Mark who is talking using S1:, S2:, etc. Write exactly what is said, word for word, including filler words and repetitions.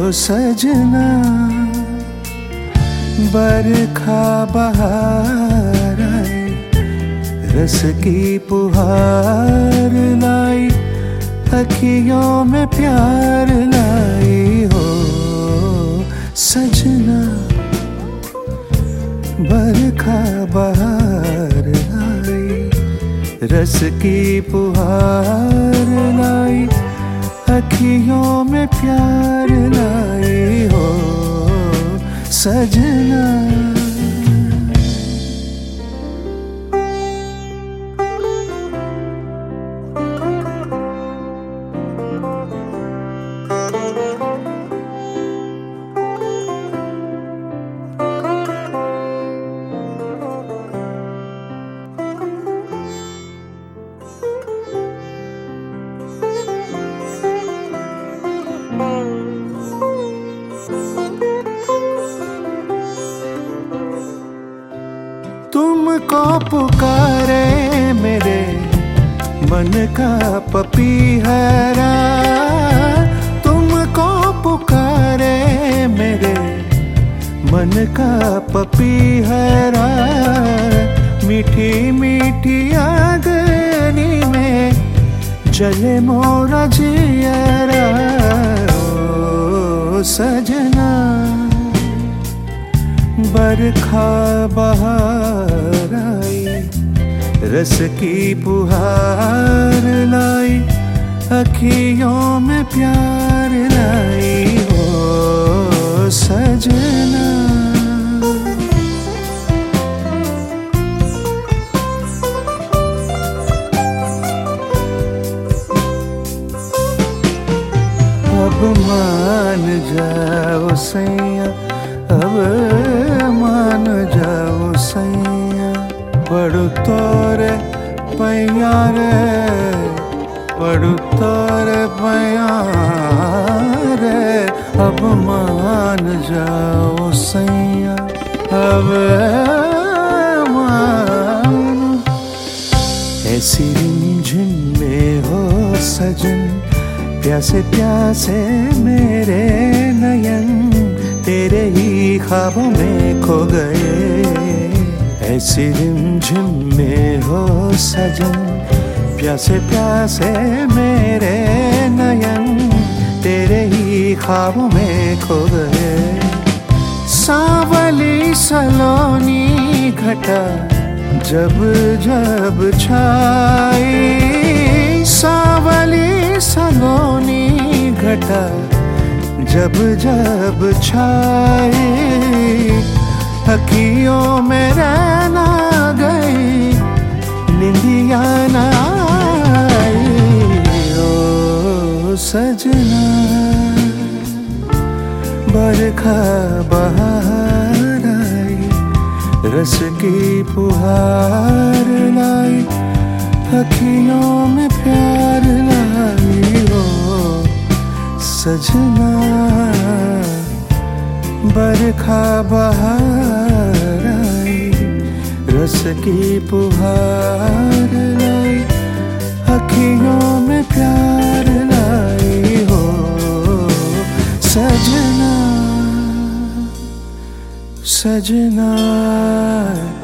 S1: सजना बरखा बहार आए, रस की पुहार लाई, अखियों में प्यार लाई हो सजना। बरखा बहार लाई, रस की पुहार लाई, अखियों में प्यार लाई हो सजना। तुमको पुकारे मेरे मन का पपीहरा, तुमको पुकारे मेरे मन का पपीहरा, मीठी मीठी अग्नि में जले मोरा जियरा ओ सजना। बरखा बहार आई, रस की पुहार लाई, अखियों में प्यार लाई हो सजना। अब मान जाओ सैया, अब मान जाओ सैया, पड़ू तोरे पैया रे, पड़ू तोरे पैया रे। अब मान जाओ सैया, अब मान। ऐसी रिमझिम में हो सजन, प्यासे प्यासे मेरे नयन, तेरे ही ख्वाबों में खो गए। ऐसी रिमझिम में हो सजन, प्यासे प्यासे मेरे नयन, तेरे ही ख्वाबों में खो गए। सांवली सलोनी घटा जब जब छाई, सांवली सलोनी घटा जब जब छाए, अखियों में रहना गई, निंदिया न आई ओ सजना। बरखा बहार आई, रस की पुहार लाई, अखियों में प्यार लाई हो सजना। बरखा बहार आई, रस की पुहार लाई, अखियों में प्यार लाई हो सजना। सजना